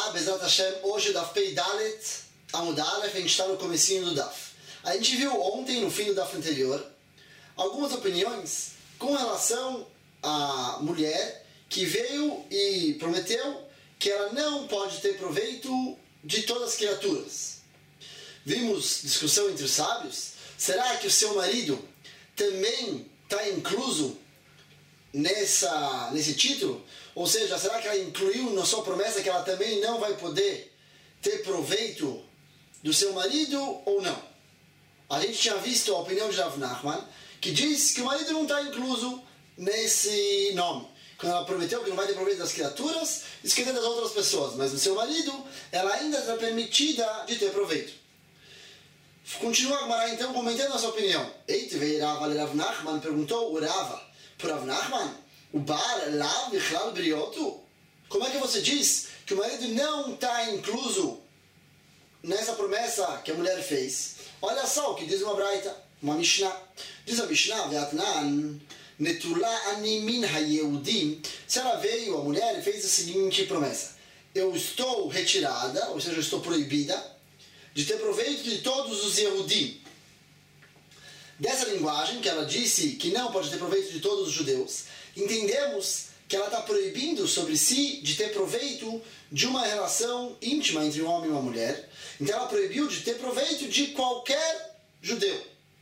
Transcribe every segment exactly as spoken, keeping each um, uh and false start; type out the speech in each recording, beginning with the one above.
Olá, Bezrat Hashem, hoje Daf Pei Dalet Amud Aleph, a gente está no comecinho do Daf. A gente viu ontem, no fim do Daf anterior, algumas opiniões com relação à mulher que veio e prometeu que ela não pode ter proveito de todas as criaturas. Vimos discussão entre os sábios, será que o seu marido também está incluso nessa, nesse título? Ou seja, será que ela incluiu na sua promessa que ela também não vai poder ter proveito do seu marido ou não? A gente tinha visto a opinião de Rav Nachman, que diz que o marido não está incluso nesse nome. Quando ela prometeu que não vai ter proveito das criaturas, esquecendo das outras pessoas. Mas no seu marido, ela ainda está permitida de ter proveito. Continua a Gemara então comentando a sua opinião. Eite veio Rava Rav Nachman, perguntou o Rava por Rav Nachman, o Bar Lav Vichlal Briotu? Como é que você diz que o marido não está incluso nessa promessa que a mulher fez? Olha só o que diz uma Braita, uma Mishnah. Diz a Mishnah, Ve'atnan Netula ani min ha-Yehudim. Se ela veio, a mulher, e fez a seguinte promessa: eu estou retirada, ou seja, eu estou proibida de ter proveito de todos os Yehudim. Dessa linguagem, que ela disse que não pode ter proveito de todos os judeus, entendemos que ela está proibindo sobre si de ter proveito de uma relação íntima entre um homem e uma mulher. Então ela proibiu de ter proveito de qualquer judeu.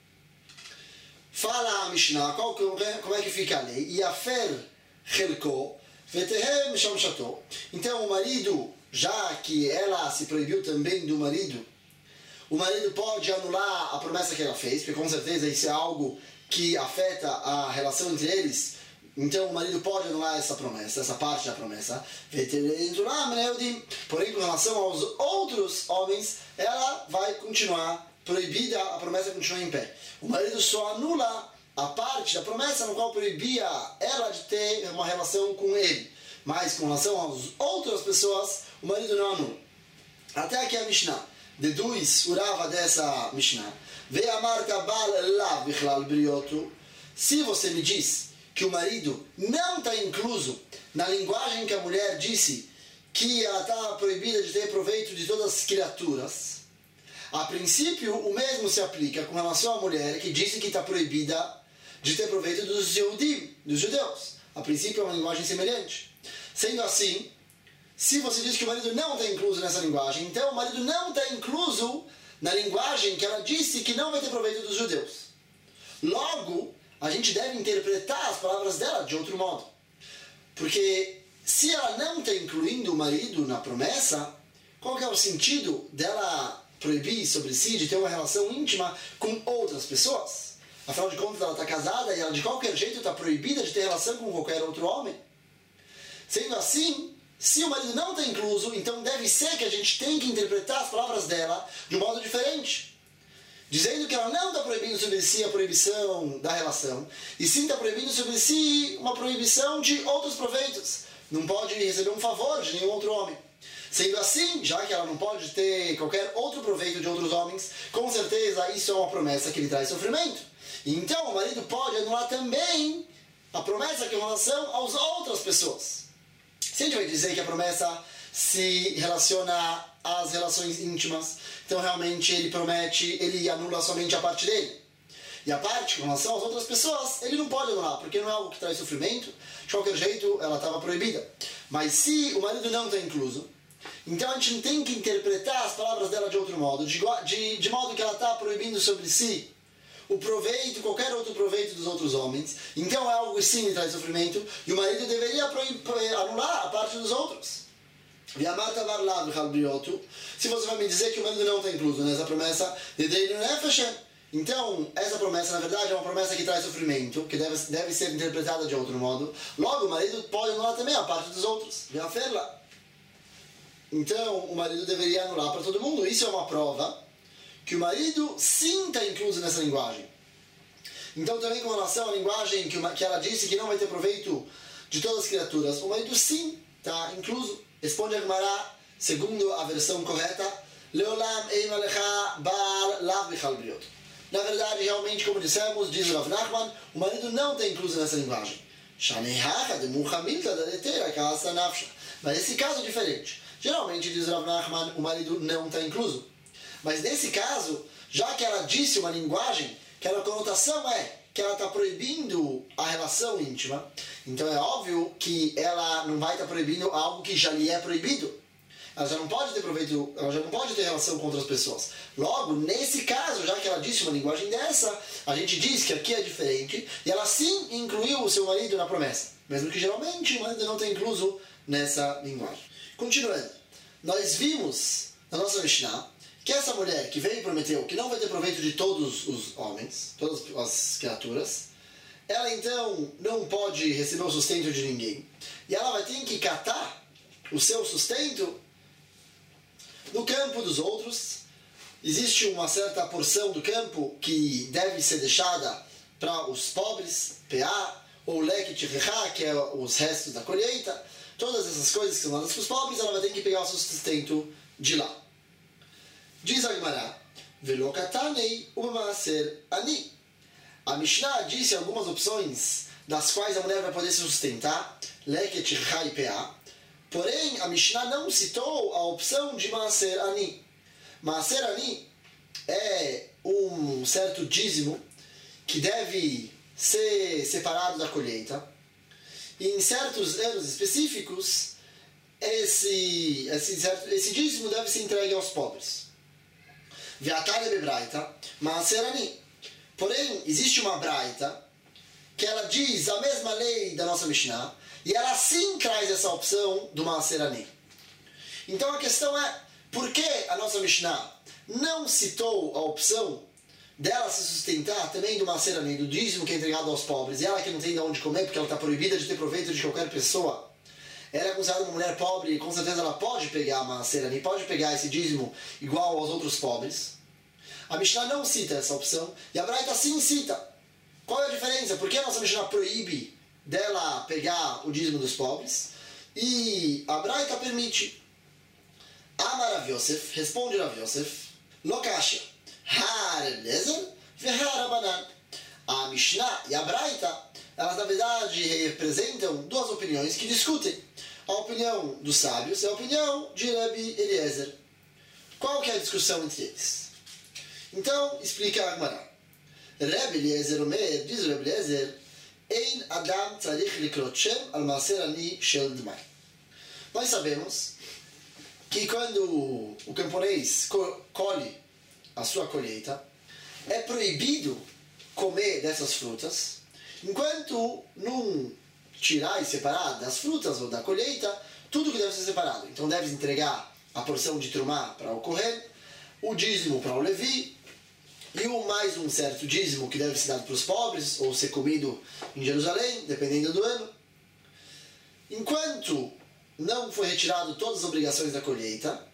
Fala a Mishnah, qual, como é que fica a lei? Yafer chelko vetehem shamshato. Então o marido, já que ela se proibiu também do marido, o marido pode anular a promessa que ela fez, porque com certeza isso é algo que afeta a relação entre eles. Então o marido pode anular essa promessa, essa parte da promessa. Porém, com relação aos outros homens, ela vai continuar proibida, a promessa continua em pé. O marido só anula a parte da promessa no qual proibia ela de ter uma relação com ele. Mas com relação às outras pessoas, o marido não anula. Até aqui a Mishnah deduz o Rava dessa Mishnah. Se você me diz que o marido não está incluso na linguagem que a mulher disse que ela está proibida de ter proveito de todas as criaturas, a princípio o mesmo se aplica com relação à mulher que disse que está proibida de ter proveito dos Yehudim, dos judeus. A princípio é uma linguagem semelhante. Sendo assim, se você diz que o marido não está incluso nessa linguagem, então o marido não está incluso na linguagem que ela disse que não vai ter proveito dos judeus. Logo, a gente deve interpretar as palavras dela de outro modo. Porque se ela não está incluindo o marido na promessa, qual que é o sentido dela proibir sobre si de ter uma relação íntima com outras pessoas? Afinal de contas, ela está casada e ela de qualquer jeito está proibida de ter relação com qualquer outro homem. Sendo assim, se o marido não está incluso, então deve ser que a gente tem que interpretar as palavras dela de um modo diferente. Dizendo que ela não está proibindo sobre si a proibição da relação, e sim está proibindo sobre si uma proibição de outros proveitos. Não pode receber um favor de nenhum outro homem. Sendo assim, já que ela não pode ter qualquer outro proveito de outros homens, com certeza isso é uma promessa que lhe traz sofrimento. Então o marido pode anular também a promessa que é em relação às outras pessoas. Se a gente vai dizer que a promessa se relaciona às relações íntimas, então realmente ele promete, ele anula somente a parte dele. E a parte com relação às outras pessoas, ele não pode anular, porque não é algo que traz sofrimento. De qualquer jeito, ela estava proibida. Mas se o marido não está incluso, então a gente tem que interpretar as palavras dela de outro modo, de, de, de modo que ela está proibindo sobre si o proveito, qualquer outro proveito dos outros homens. Então é algo que sim traz sofrimento, e o marido deveria anular a parte dos outros. Se você vai me dizer que o marido não está incluso nessa promessa, então essa promessa na verdade é uma promessa que traz sofrimento, que deve, deve ser interpretada de outro modo. Logo o marido pode anular também a parte dos outros. Então o marido deveria anular para todo mundo. Isso é uma prova que o marido sim está incluso nessa linguagem. Então também com relação à linguagem que, uma, que ela disse que não vai ter proveito de todas as criaturas, o marido sim está incluso. Responde a Gemara, segundo a versão correta, Leolam ein alecha bar lav bichal briot. Na verdade, realmente, como dissemos, diz Rav Nachman, o marido não está incluso nessa linguagem. Mas esse caso é diferente. Geralmente, diz Rav Nachman, o marido não está incluso. Mas nesse caso, já que ela disse uma linguagem, que a conotação é que ela está proibindo a relação íntima, então é óbvio que ela não vai estar proibindo algo que já lhe é proibido. Ela já não pode ter proveito, ela já não pode ter relação com outras pessoas. Logo, nesse caso, já que ela disse uma linguagem dessa, a gente diz que aqui é diferente, e ela sim incluiu o seu marido na promessa, mesmo que geralmente o marido não tenha incluso nessa linguagem. Continuando, nós vimos na nossa Mishnah que essa mulher que veio e prometeu que não vai ter proveito de todos os homens, todas as criaturas, ela então não pode receber o sustento de ninguém. E ela vai ter que catar o seu sustento no campo dos outros. Existe uma certa porção do campo que deve ser deixada para os pobres, P A, ou Leket Recha, que é os restos da colheita. Todas essas coisas que são dadas para os pobres, ela vai ter que pegar o seu sustento de lá. Diz a Gemara, Velo katanei umaaser ani. A Mishnah disse algumas opções das quais a mulher vai poder se sustentar, Leket Recha e P A. Porém, a Mishnah não citou a opção de maaser ani. Maaser ani é um certo dízimo que deve ser separado da colheita. E em certos anos específicos, esse, esse, certo, esse dízimo deve ser entregue aos pobres. Ve'atane bebraita, maaser ani. Porém, existe uma braita que ela diz a mesma lei da nossa Mishnah, e ela sim traz essa opção do maaser ani. Então a questão é, por que a nossa Mishnah não citou a opção dela se sustentar também do maaser ani, do dízimo que é entregado aos pobres, e ela que não tem de onde comer, porque ela está proibida de ter proveito de qualquer pessoa? Ela é considerada uma mulher pobre e com certeza ela pode pegar a maaser ani, pode pegar esse dízimo igual aos outros pobres. A Mishnah não cita essa opção, e a Braita sim cita. Qual é a diferença? Por que a nossa Mishnah proíbe dela pegar o dízimo dos pobres e a Braita permite? Amar Rav Yosef, responde Rav Yosef, Lokashia, Ha-Reb-Lezer ve-Ha-Rabanan. A Mishnah e a Braita, elas na verdade representam duas opiniões que discutem. A opinião dos sábios e a opinião de Rabbi Eliezer. Qual que é a discussão entre eles? Então, explica a Gemara. Rabbi Eliezer Omer, diz Rabbi Eliezer, Ein Adam tzarich likrot shem al maaser ani shel dmai. Nós sabemos que quando o camponês colhe a sua colheita, é proibido comer dessas frutas, enquanto não tirar e separar das frutas ou da colheita tudo que deve ser separado. Então deve entregar a porção de trumá para o Kohen, o dízimo para o Levi, e o mais um certo dízimo que deve ser dado para os pobres, ou ser comido em Jerusalém, dependendo do ano. Enquanto não foi retirado todas as obrigações da colheita,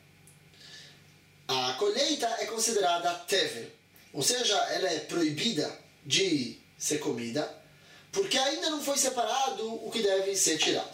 a colheita é considerada tever, ou seja, ela é proibida de ser comida, porque ainda não foi separado o que deve ser tirado.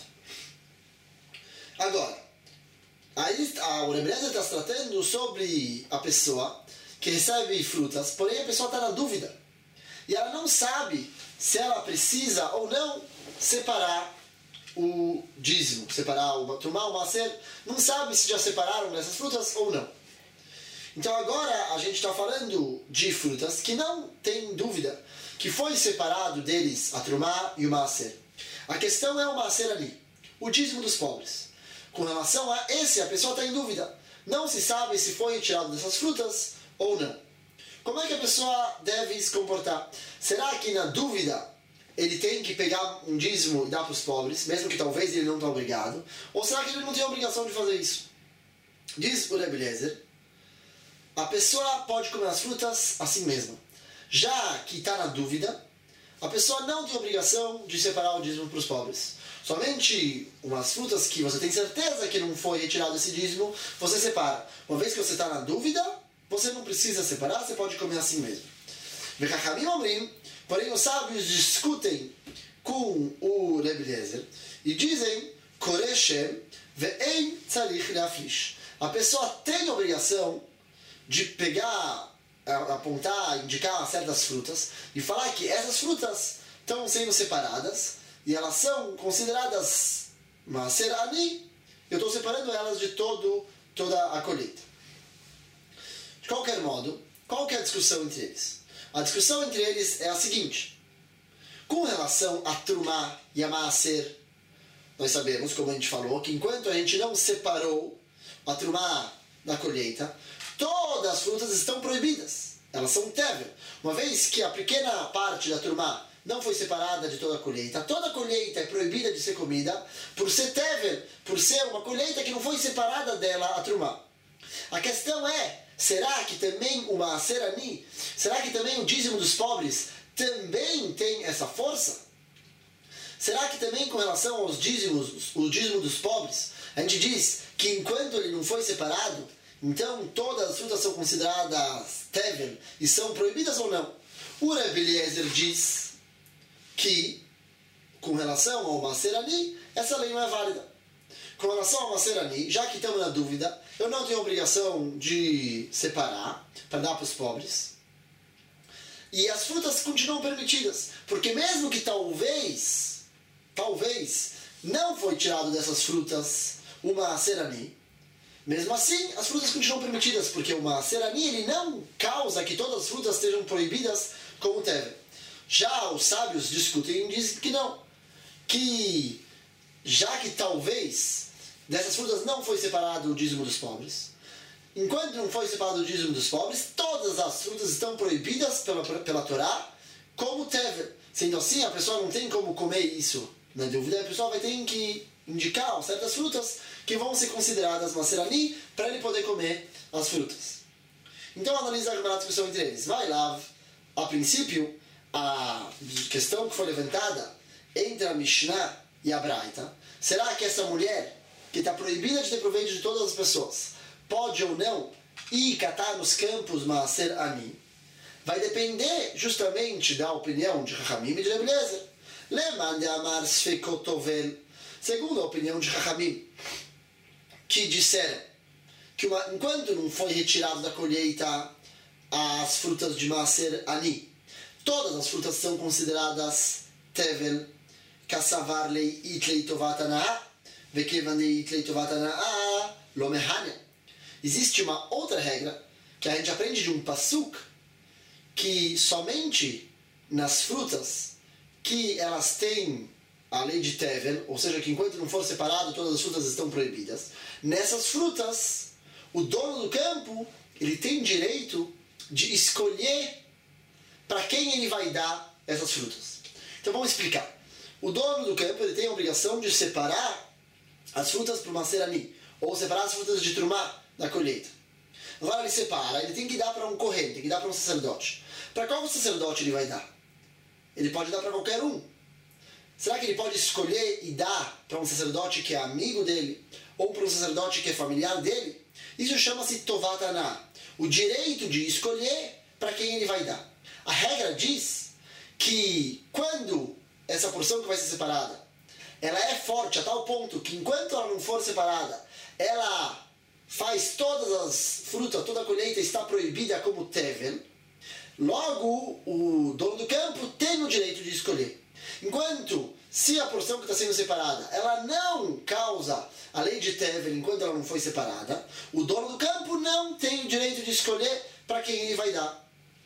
Agora, aí o Rebbe Eliezer está tratando sobre a pessoa que recebe frutas, porém a pessoa está na dúvida. E ela não sabe se ela precisa ou não separar o dízimo, separar o trumá, o maaser, não sabe se já separaram dessas frutas ou não. Então agora a gente está falando de frutas que não tem dúvida que foi separado deles a trumá e o maaser. A questão é o maaser ali, o dízimo dos pobres. Com relação a esse, a pessoa está em dúvida. Não se sabe se foi retirado dessas frutas ou não. Como é que a pessoa deve se comportar? Será que na dúvida ele tem que pegar um dízimo e dar para os pobres, mesmo que talvez ele não está obrigado? Ou será que ele não tem a obrigação de fazer isso? Diz o Rebbe Eliezer, a pessoa pode comer as frutas assim mesmo. Já que está na dúvida, a pessoa não tem obrigação de separar o dízimo para os pobres. Somente umas frutas que você tem certeza que não foi retirado esse dízimo, você separa. Uma vez que você está na dúvida, você não precisa separar, você pode comer assim mesmo. Porém, os sábios discutem com o Rebbe Eliezer e dizem: a pessoa tem a obrigação de pegar, apontar, indicar certas frutas e falar que essas frutas estão sendo separadas e elas são consideradas maaser ani eu estou separando elas de todo, toda a colheita. De qualquer modo, qual que é a discussão entre eles? A discussão entre eles é a seguinte. Com relação a Trumá e a Maaser, nós sabemos, como a gente falou, que enquanto a gente não separou a Trumá da colheita, todas as frutas estão proibidas. Elas são tevel. Uma vez que a pequena parte da Trumá não foi separada de toda a colheita, toda a colheita é proibida de ser comida por ser tevel, por ser uma colheita que não foi separada dela a Trumá. A questão é, será que também o Maaser Ani, será que também o dízimo dos pobres também tem essa força? Será que também com relação aos dízimos, o dízimo dos pobres, a gente diz que enquanto ele não foi separado, então todas as frutas são consideradas tevel e são proibidas ou não? O Rebbe Eliezer diz que com relação ao Maaser Ani, essa lei não é válida. Com relação ao Maaser Ani, já que estamos na dúvida, eu não tenho obrigação de separar para dar para os pobres. E as frutas continuam permitidas, porque mesmo que talvez, talvez, não foi tirado dessas frutas o Maaser Ani, mesmo assim, as frutas continuam permitidas, porque o Maaser Ani, ele não causa que todas as frutas estejam proibidas como tevel. Já os sábios discutem e dizem que não, que já que talvez dessas frutas não foi separado o dízimo dos pobres, enquanto não foi separado o dízimo dos pobres, todas as frutas estão proibidas pela, pela Torá como tevel. Sendo assim, a pessoa não tem como comer isso. Na dúvida, a pessoa vai ter que indicar certas frutas que vão ser consideradas Maaser Ani para ele poder comer as frutas. Então, analisa a discussão entre eles. Vai lá, a princípio, a questão que foi levantada entre a Mishnah e a Braita, será que essa mulher, que está proibida de ter proveito de todas as pessoas, pode ou não ir catar nos campos Maaser Ani? Vai depender justamente da opinião de Chachamim e de Rebbe Eliezer. Leman de amar sfekotovel. Segundo a opinião de Chachamim, que disseram que uma, enquanto não foi retirado da colheita as frutas de Maaser Ani, todas as frutas são consideradas tevel, kassavar lei itlei tovat hana'ah, vekevan lei itlei tovat hana'ah, lo mehania. Existe uma outra regra que a gente aprende de um pasuk, que somente nas frutas que elas têm a lei de tevel, ou seja, que enquanto não for separado todas as frutas estão proibidas, nessas frutas o dono do campo ele tem direito de escolher para quem ele vai dar essas frutas. Então vamos explicar. O dono do campo ele tem a obrigação de separar as frutas para o Maaser Ani, ou separar as frutas de Trumá da colheita. Agora ele separa, ele tem que dar para um corrente, tem que dar para um sacerdote. Para qual sacerdote ele vai dar? Ele pode dar para qualquer um. Será que ele pode escolher e dar para um sacerdote que é amigo dele, ou para um sacerdote que é familiar dele? Isso chama-se tovat hana'ah, o direito de escolher para quem ele vai dar. A regra diz que quando essa porção que vai ser separada, ela é forte a tal ponto que enquanto ela não for separada, ela faz todas as frutas, toda a colheita está proibida como tevel, logo o dono do campo tem o direito de escolher. Enquanto, se a porção que está sendo separada, ela não causa a lei de tevel enquanto ela não foi separada, o dono do campo não tem o direito de escolher para quem ele vai dar.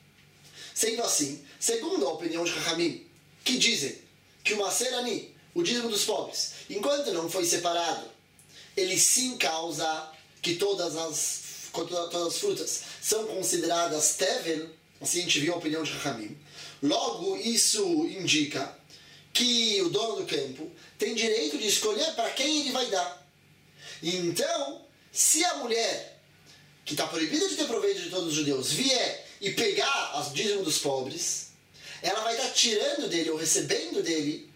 Sendo assim, segundo a opinião de Chachamim, que dizem que o Maaser Ani, o dízimo dos pobres, enquanto não foi separado, ele sim causa que todas as, todas as frutas são consideradas tevel, assim a gente viu a opinião de Chachamim. Logo, isso indica que o dono do campo tem direito de escolher para quem ele vai dar. Então, se a mulher, que está proibida de ter proveito de todos os judeus, vier e pegar o dízimo dos pobres, ela vai estar tirando dele ou recebendo dele,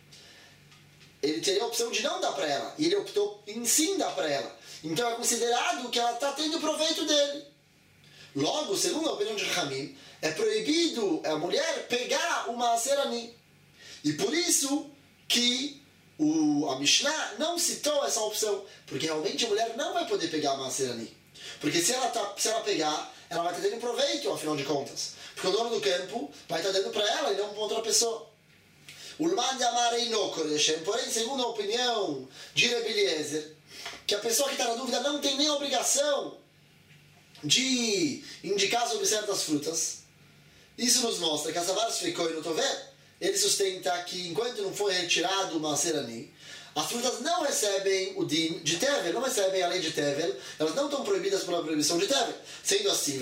ele teria a opção de não dar para ela, e ele optou em sim dar para ela. Então é considerado que ela está tendo proveito dele. Logo, segundo a opinião de Chachamim, é proibido a mulher pegar o Maaser Ani. E por isso que o, a Mishnah não citou essa opção, porque realmente a mulher não vai poder pegar o Maaser Ani. Porque se ela, tá, se ela pegar, ela vai estar tendo proveito, afinal de contas. Porque o dono do campo vai estar dando para ela e não para outra pessoa. Ulman de Amar Eino Koreshem, porém, segundo a opinião de Rebbe Eliezer, que a pessoa que está na dúvida não tem nem a obrigação de indicar sobre certas frutas. Isso nos mostra que a Savar Sfeikoi no Tover, ele sustenta que enquanto não foi retirado o Maaser Ani, as frutas não recebem o din de Tevel, não recebem a lei de Tevel, elas não estão proibidas pela proibição de Tevel. Sendo assim,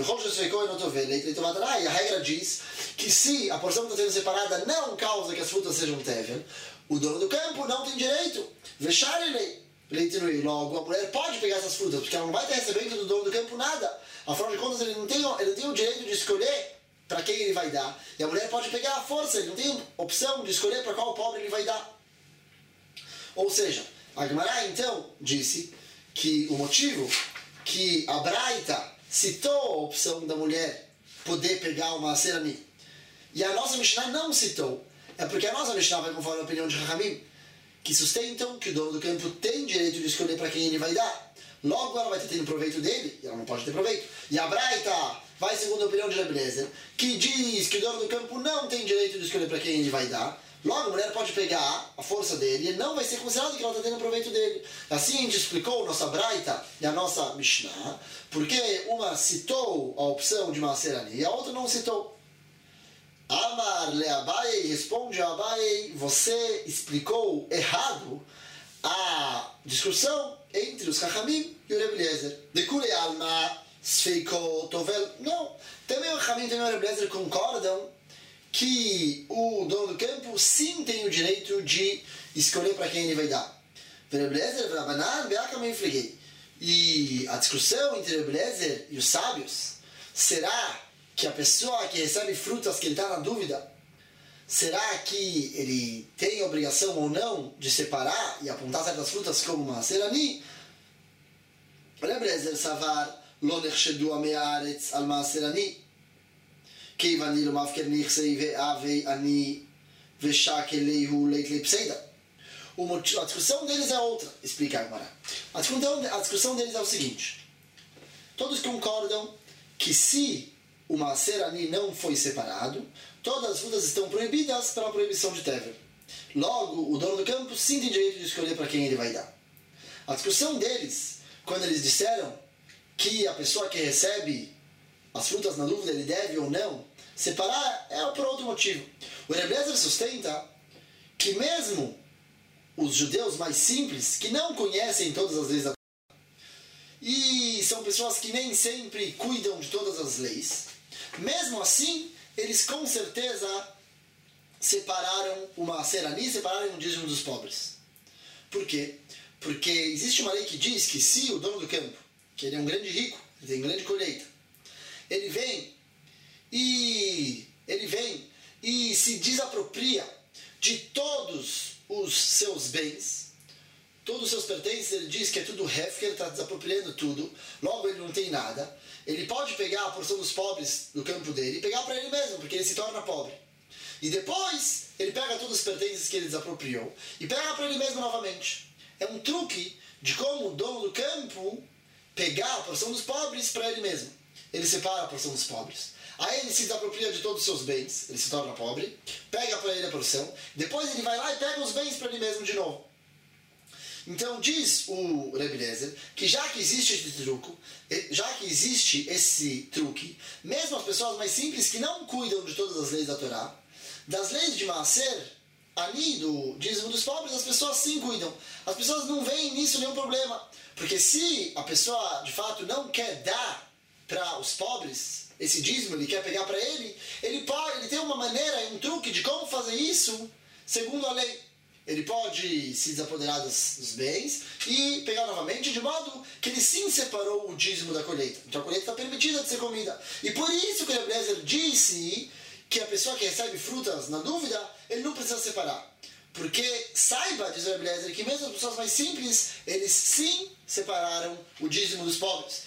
a regra diz que se a porção que está sendo separada não causa que as frutas sejam Tevel, o dono do campo não tem direito. Vexar ele. Logo, a mulher pode pegar essas frutas, porque ela não vai estar recebendo do dono do campo nada. Afinal de contas, ele não tem, ele não tem o direito de escolher para quem ele vai dar. E a mulher pode pegar a força, ele não tem opção de escolher para qual pobre ele vai dar. Ou seja, a Gemara então disse que o motivo que a Braita citou a opção da mulher poder pegar uma Maaser e a nossa Mishnah não citou, é porque a nossa Mishnah vai conforme a opinião de Chachamim, que sustentam que o dono do campo tem direito de escolher para quem ele vai dar. Logo ela vai ter tendo proveito dele, e ela não pode ter proveito. E a Braita vai segundo a opinião de Rebbe Lezer, que diz que o dono do campo não tem direito de escolher para quem ele vai dar. Logo a mulher pode pegar a força dele e não vai ser considerado que ela está tendo proveito dele. Assim a gente explicou a nossa Braita e a nossa Mishnah, porque uma citou a opção de Maaser Ani e a outra não citou. Amar le Abaye, responde a Abaye, você explicou errado a discussão entre os Chachamim e o Rebbe Lezer. De Kule Alma, Sfeiko Tovel, não. Também o Chachamim e também o Rebbe Lezer concordam que o dono do campo sim tem o direito de escolher para quem ele vai dar. E a discussão entre o Rebbe Lezer e os sábios, será que a pessoa que recebe frutas que ele está na dúvida, será que ele tem a obrigação ou não de separar e apontar certas frutas como Maaser Ani? Rebbe Lezer savar lo nechshedu amei haaretz al Maaser Ani, כיוון לא מפקר נכסי ואבי אני ושק אליהו לית לפסיידה. A discussão deles é outra, explica agora. A discussão, a discussão deles é o seguinte: todos concordam que se o Maaser Ani não foi separado, todas as frutas estão proibidas pela proibição de Tevel. Logo, o dono do campo sim tem direito de escolher para quem ele vai dar. A discussão deles, quando eles disseram que a pessoa que recebe as frutas na dúvida, ele deve ou não separar, é por outro motivo. O Rebbe Lezer sustenta que mesmo os judeus mais simples, que não conhecem todas as leis da Torá, e são pessoas que nem sempre cuidam de todas as leis, mesmo assim, eles com certeza separaram o Maaser Ani, separaram o dízimo dos pobres. Por quê? Porque existe uma lei que diz que se o dono do campo, que ele é um grande rico, ele tem grande colheita, ele vem e ele vem e se desapropria de todos os seus bens, todos os seus pertences, ele diz que é tudo ref, que ele está desapropriando tudo, logo ele não tem nada. Ele pode pegar a porção dos pobres do campo dele e pegar para ele mesmo, porque ele se torna pobre. E depois ele pega todos os pertences que ele desapropriou e pega para ele mesmo novamente. É um truque de como o dono do campo pegar a porção dos pobres para ele mesmo. Ele separa a porção dos pobres. Aí ele se desapropria de todos os seus bens, ele se torna pobre, pega para ele a porção, depois ele vai lá e pega os bens para ele mesmo de novo. Então diz o Rebbe Lezer que já que existe esse truque, já que existe esse truque, mesmo as pessoas mais simples que não cuidam de todas as leis da Torá, das leis de Maaser Ani, do dízimo dos pobres, as pessoas sim cuidam. As pessoas não veem nisso nenhum problema, porque se a pessoa de fato não quer dar para os pobres esse dízimo, ele quer pegar para ele, ele pode, ele tem uma maneira, um truque de como fazer isso segundo a lei. Ele pode se desapoderar dos, dos bens e pegar novamente, de modo que ele sim separou o dízimo da colheita. Então a colheita está permitida de ser comida. E por isso que o Rebbe Lezer disse que a pessoa que recebe frutas na dúvida, ele não precisa separar. Porque saiba, diz o Rebbe Lezer, que mesmo as pessoas mais simples, eles sim separaram o dízimo dos pobres.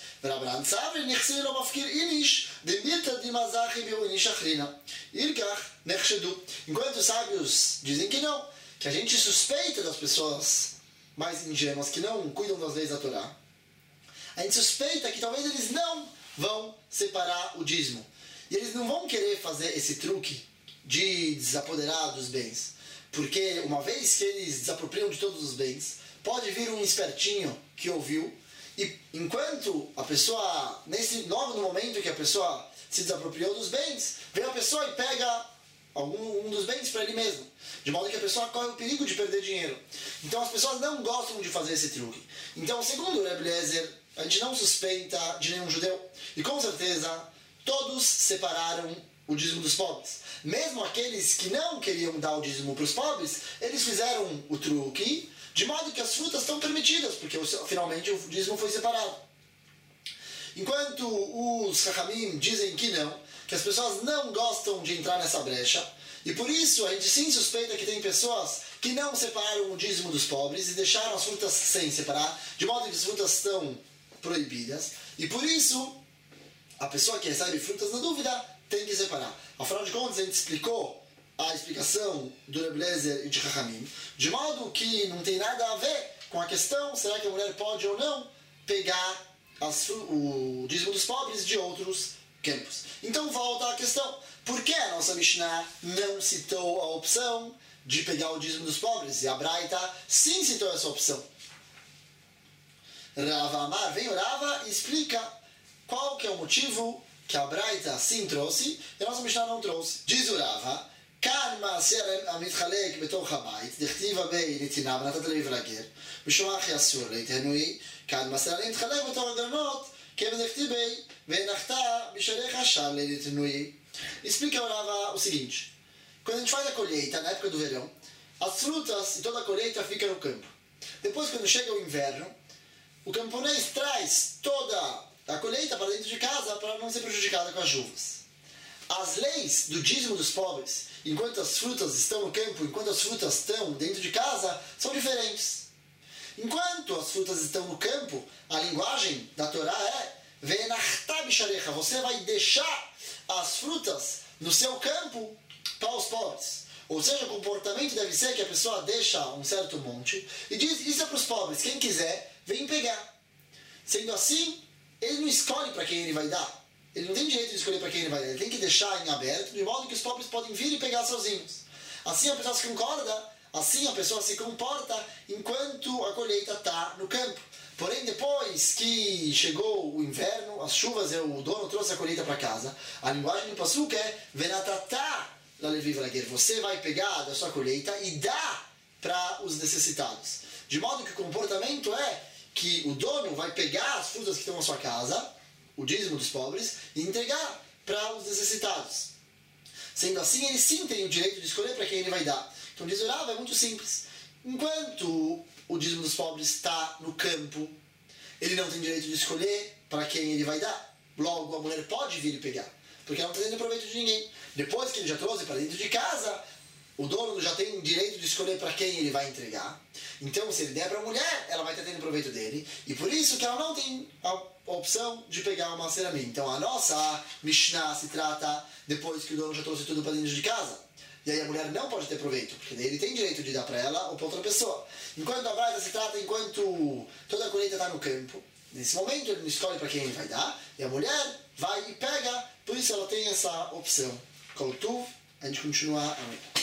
Enquanto os sábios dizem que não, que a gente suspeita das pessoas mais ingênuas que não cuidam das leis da Torá, a gente suspeita que talvez eles não vão separar o dízimo. E eles não vão querer fazer esse truque de desapoderar dos bens. Porque uma vez que eles desapropriam de todos os bens, pode vir um espertinho que ouviu, e enquanto a pessoa, nesse, logo no momento que a pessoa se desapropriou dos bens, vem a pessoa e pega algum um dos bens para ele mesmo, de modo que a pessoa corre o perigo de perder dinheiro. Então as pessoas não gostam de fazer esse truque. Então, segundo o Rebbe Eliezer, a gente não suspeita de nenhum judeu, e com certeza todos separaram o dízimo dos pobres. Mesmo aqueles que não queriam dar o dízimo para os pobres, eles fizeram o truque, de modo que as frutas estão permitidas, porque finalmente o dízimo foi separado. Enquanto os Chachamim dizem que não, que as pessoas não gostam de entrar nessa brecha, e por isso a gente sim suspeita que tem pessoas que não separaram o dízimo dos pobres e deixaram as frutas sem separar, de modo que as frutas estão proibidas, e por isso a pessoa que recebe frutas na dúvida tem que separar. Afinal de contas, a gente explicou a explicação do Rebbe Eliezer e de Chachamim, de modo que não tem nada a ver com a questão, será que a mulher pode ou não pegar as, o dízimo dos pobres de outros campos. Então volta a questão, por que a nossa Mishnah não citou a opção de pegar o dízimo dos pobres? E a Braita sim citou essa opção. Rava Amar, vem o Rava e explica qual que é o motivo que a Braita sim trouxe e a nossa Mishnah não trouxe. Diz o Rava, כאן מעשר המתחלק בתוך הבית, דכתיב בי נתינה ונתת לוי ולגר, בשום אחי אסור להתהנוי, כאן מעשר המתחלק בתוך הגרנות, כיוון דכתיב בי, והנחת בשעריך של להתהנוי. Explica o Rava o seguinte, quando a gente faz a colheita, na época do verão, as frutas e toda a colheita fica no campo. Depois, quando chega o inverno, o camponês traz toda a colheita para dentro de casa para não ser prejudicada com as chuvas. As leis do dízimo dos pobres, enquanto as frutas estão no campo, enquanto as frutas estão dentro de casa, são diferentes. Enquanto as frutas estão no campo, a linguagem da Torá é Ve'enachta bisharecha, você vai deixar as frutas no seu campo para os pobres. Ou seja, o comportamento deve ser que a pessoa deixa um certo monte e diz, isso é para os pobres, quem quiser, vem pegar. Sendo assim, ele não escolhe para quem ele vai dar. Ele não tem direito de escolher para quem ele vai dar. Ele tem que deixar em aberto, de modo que os pobres podem vir e pegar sozinhos. Assim a pessoa se concorda, assim a pessoa se comporta enquanto a colheita está no campo. Porém, depois que chegou o inverno, as chuvas, o dono trouxe a colheita para casa, a linguagem do Pasuk é Venatatá la levi v'lager. Você vai pegar da sua colheita e dá para os necessitados. De modo que o comportamento é que o dono vai pegar as frutas que estão na sua casa, o dízimo dos pobres, e entregar para os necessitados. Sendo assim, ele sim tem o direito de escolher para quem ele vai dar. Então, diz o Rava, é muito simples. Enquanto o dízimo dos pobres está no campo, ele não tem direito de escolher para quem ele vai dar. Logo, a mulher pode vir e pegar, porque ela não está tendo proveito de ninguém. Depois que ele já trouxe para dentro de casa, o dono já tem direito de escolher para quem ele vai entregar. Então, se ele der para a mulher, ela vai estar tendo proveito dele. E por isso que ela não tem a opção de pegar uma ceramim. Então, a nossa Mishnah se trata depois que o dono já trouxe tudo para dentro de casa. E aí a mulher não pode ter proveito, porque daí ele tem direito de dar para ela ou para outra pessoa. Enquanto a Braita se trata enquanto toda a colheita está no campo. Nesse momento, ele não escolhe para quem ele vai dar. E a mulher vai e pega. Por isso ela tem essa opção. Kol tuv, a gente continua amanhã.